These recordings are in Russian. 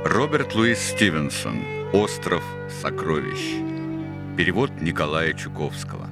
Роберт Луис Стивенсон. «Остров сокровищ». Перевод Николая Чуковского.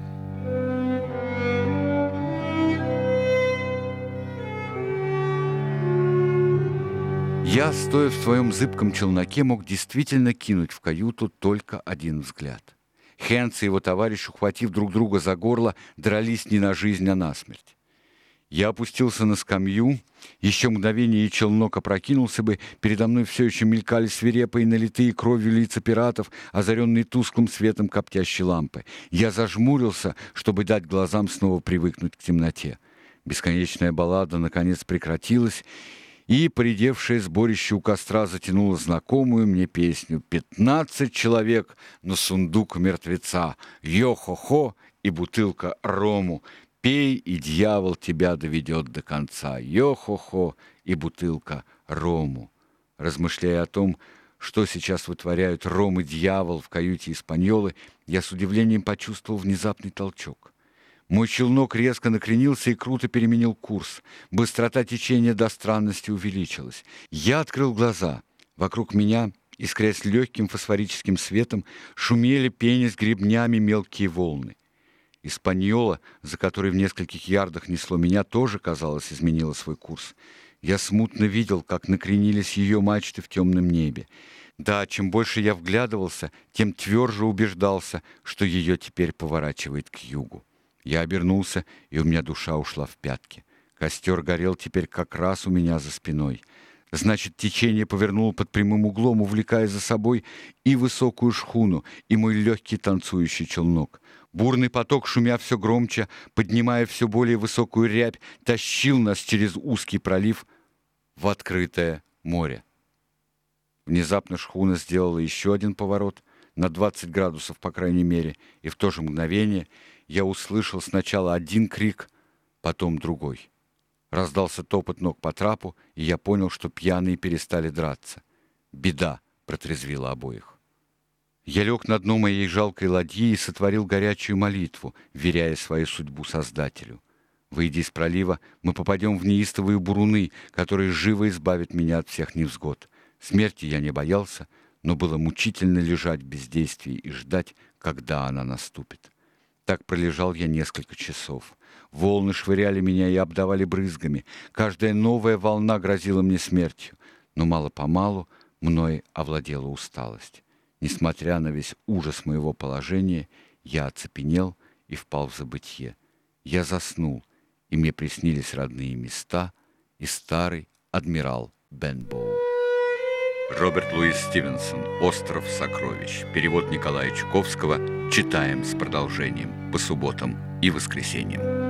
Я, стоя в своем зыбком челноке, мог действительно кинуть в каюту только один взгляд. Хэнс и его товарищ, ухватив друг друга за горло, дрались не на жизнь, а на смерть. Я опустился на скамью, еще мгновение, и челнок опрокинулся бы, передо мной все еще мелькали свирепые, налитые кровью лица пиратов, озаренные тусклым светом коптящей лампы. Я зажмурился, чтобы дать глазам снова привыкнуть к темноте. Бесконечная баллада наконец прекратилась, и поредевшее сборище у костра затянуло знакомую мне песню: 15 человек на сундук мертвеца, йо-хо-хо и бутылка рому. Пей, и дьявол тебя доведет до конца, йо-хо-хо и бутылка рому. Размышляя о том, что сейчас вытворяют ром и дьявол в каюте Испаньолы, я с удивлением почувствовал внезапный толчок. Мой челнок резко накренился и круто переменил курс. Быстрота течения до странности увеличилась. Я открыл глаза. Вокруг меня, искрясь легким фосфорическим светом, шумели, пенясь гребнями, мелкие волны. Испаньола, за которой в нескольких ярдах несло меня, тоже, казалось, изменила свой курс. Я смутно видел, как накренились ее мачты в темном небе. Да, чем больше я вглядывался, тем тверже убеждался, что ее теперь поворачивает к югу. Я обернулся, и у меня душа ушла в пятки. Костер горел теперь как раз у меня за спиной. Значит, течение повернуло под прямым углом, увлекая за собой и высокую шхуну, и мой легкий танцующий челнок. Бурный поток, шумя все громче, поднимая все более высокую рябь, тащил нас через узкий пролив в открытое море. Внезапно шхуна сделала еще один поворот, на 20 градусов, по крайней мере, и в то же мгновение я услышал сначала один крик, потом другой. Раздался топот ног по трапу, и я понял, что пьяные перестали драться. Беда протрезвила обоих. Я лег на дно моей жалкой ладьи и сотворил горячую молитву, вверяя свою судьбу Создателю. Выйдя из пролива, мы попадем в неистовые буруны, которые живо избавят меня от всех невзгод. Смерти я не боялся, но было мучительно лежать в бездействии и ждать, когда она наступит. Так пролежал я несколько часов. Волны швыряли меня и обдавали брызгами. Каждая новая волна грозила мне смертью. Но мало-помалу мной овладела усталость. Несмотря на весь ужас моего положения, я оцепенел и впал в забытье. Я заснул, и мне приснились родные места и старый адмирал Бенбоу. Роберт Луис Стивенсон. «Остров сокровищ». Перевод Николая Чуковского. Читаем с продолжением по субботам и воскресеньям.